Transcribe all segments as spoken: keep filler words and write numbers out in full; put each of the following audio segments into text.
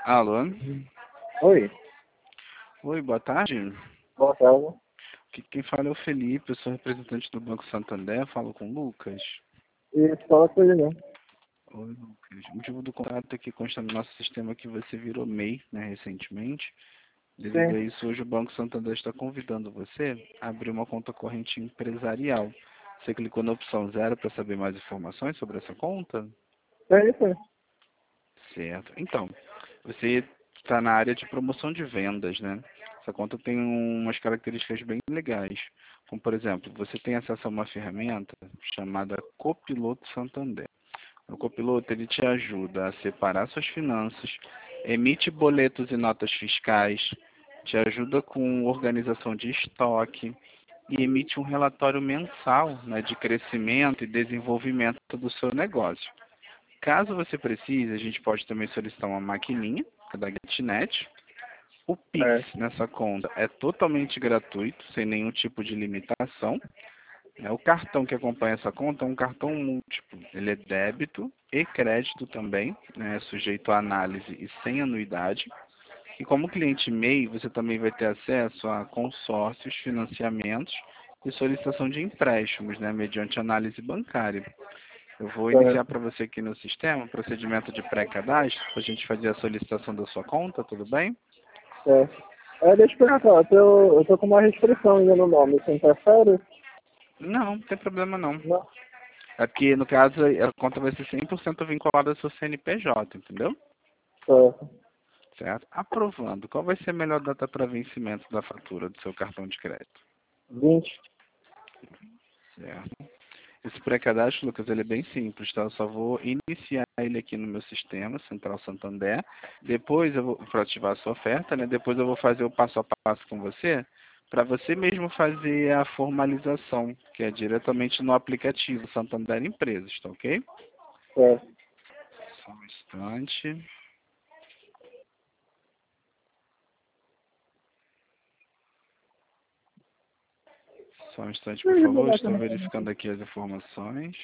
Alô? Oi, Oi, boa tarde. boa tarde. Aqui quem fala é o Felipe, eu sou representante do Banco Santander, falo com o Lucas. E fala com ele, né? Oi, Lucas. O motivo do contato aqui consta no nosso sistema que você virou M E I, né, recentemente. Devido a Sim, isso, hoje o Banco Santander está convidando você a abrir uma conta corrente empresarial. Você clicou na opção zero para saber mais informações sobre essa conta? é isso aí. Certo. Então, você está na área de promoção de vendas, né? Essa conta tem umas características bem legais. Como, por exemplo, você tem acesso a uma ferramenta chamada Copiloto Santander. O Copiloto ele te ajuda a separar suas finanças, emite boletos e notas fiscais, te ajuda com organização de estoque e emite um relatório mensal, né, de crescimento e desenvolvimento do seu negócio. Caso você precise, a gente pode também solicitar uma maquininha, que é da GetNet. O Pix É, nessa conta é totalmente gratuito, sem nenhum tipo de limitação. É, o cartão que acompanha essa conta é um cartão múltiplo. Ele é débito e crédito também, né, sujeito à análise e sem anuidade. E como cliente M E I, você também vai ter acesso a consórcios, financiamentos e solicitação de empréstimos, né, mediante análise bancária. Eu vou iniciar certo, para você aqui no sistema, procedimento de pré-cadastro, para a gente fazer a solicitação da sua conta, tudo bem? certo. É, deixa eu perguntar, eu tô, eu tô com uma restrição ainda no nome, você interfere? Não, não tem problema não. Não, É porque, no caso, a conta vai ser cem por cento vinculada ao seu C N P J, entendeu? certo. Certo? Aprovando, qual vai ser a melhor data para vencimento da fatura do seu cartão de crédito? vinte. Certo. Esse pré-cadastro, Lucas, ele é bem simples, tá? Eu só vou iniciar ele aqui no meu sistema, Central Santander. Depois eu vou, para ativar a sua oferta, né? Depois eu vou fazer o passo a passo com você, para você mesmo fazer a formalização, que é diretamente no aplicativo Santander Empresas, tá ok? Certo. Só um instante. Só um instante, por Ih, favor. moleque, Estou né? verificando aqui as informações.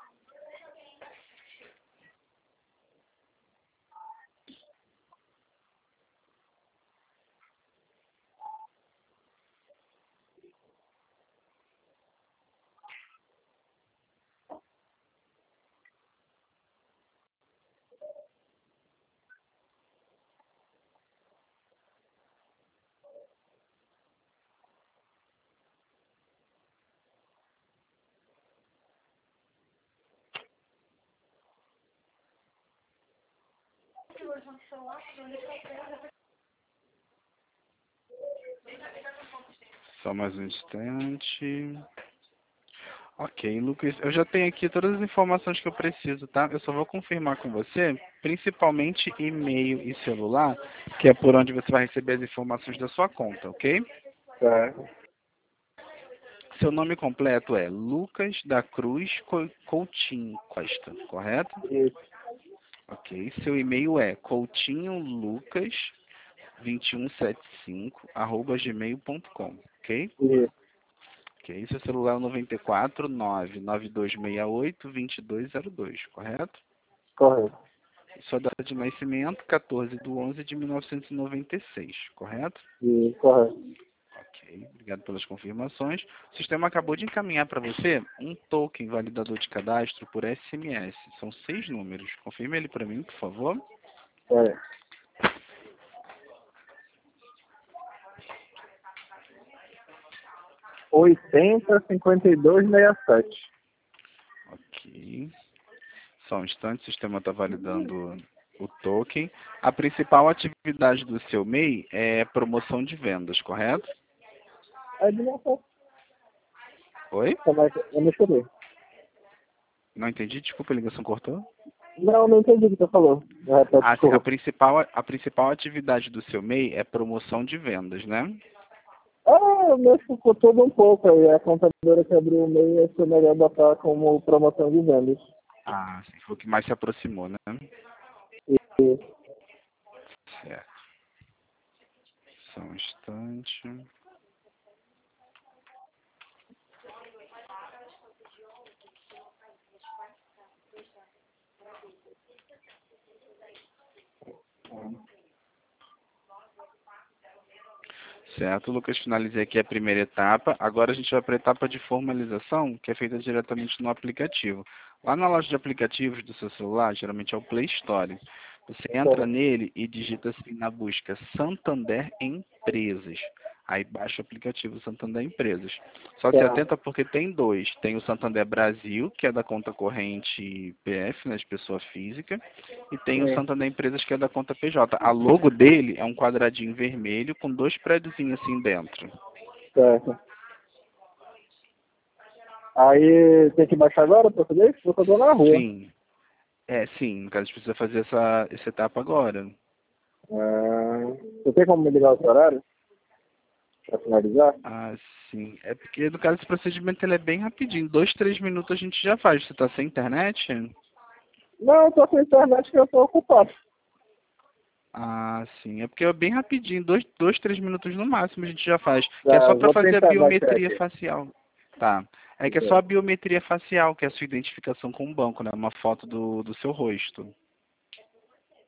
Só mais um instante. Ok, Lucas, eu já tenho aqui todas as informações que eu preciso, tá? Eu só vou confirmar com você, principalmente e-mail e celular, que é por onde você vai receber as informações da sua conta, ok? Certo. Seu nome completo é Lucas da Cruz Co- Coutinho Costa, correto? Isso, Ok. Seu e-mail é coutinholucas dois um sete cinco arroba gmail ponto com, ok? isso, Ok. Seu celular é nove quatro nove nove dois seis oito dois dois zero dois, correto? correto. Sua data de nascimento, quatorze de onze de mil novecentos e noventa e seis, correto? Isso, correto. Ok, obrigado pelas confirmações. O sistema acabou de encaminhar para você um token validador de cadastro por S M S. São seis números. Confirme ele para mim, por favor. Certo. oitenta, cinquenta e dois, sessenta e sete. Ok. Só um instante, o sistema está validando o token. A principal atividade do seu M E I é promoção de vendas, correto? É de novo. Oi? Como é que eu não escutei? Não entendi, desculpa, a ligação cortou. Não, não entendi o que você falou. Repete, Ah, sim, a desculpa. principal, a principal atividade do seu M E I é promoção de vendas, né? Ah, o meu ficou todo um pouco aí. A contadora que abriu o meio ia ser melhor botar como promoção de vendas. Ah, sim, foi o que mais se aproximou, né? E, Certo. Só um instante. Certo, Lucas, finalizei aqui a primeira etapa. Agora a gente vai para a etapa de formalização, que é feita diretamente no aplicativo. Lá na loja de aplicativos do seu celular, geralmente é o Play Store. Você entra Certo. nele e digita assim na busca Santander Empresas. Aí baixa o aplicativo Santander Empresas. Só se Tá. atenta porque tem dois. Tem o Santander Brasil, que é da conta corrente P F, né, de pessoa física, e tem o Sim. Santander Empresas, que é da conta P J. A logo dele é um quadradinho vermelho com dois prédiozinhos assim dentro. Certo. Aí tem que baixar agora para fazer isso? Porque eu tô na rua. Sim, é sim, no caso a gente precisa fazer essa, essa etapa agora. Ah, você tem como me ligar o horário para finalizar? Ah, sim. É porque no caso esse procedimento ele é bem rapidinho. Dois, três minutos a gente já faz. Você tá sem internet? Não, eu tô com a internet que eu tô ocupado. Ah, sim. É porque é bem rapidinho. Dois, dois, três minutos no máximo a gente já faz. Que é Tá, só para vou fazer a tentar baixar biometria aqui. facial. Tá. É que é só a biometria facial, que é a sua identificação com o banco, né? Uma foto do, do seu rosto.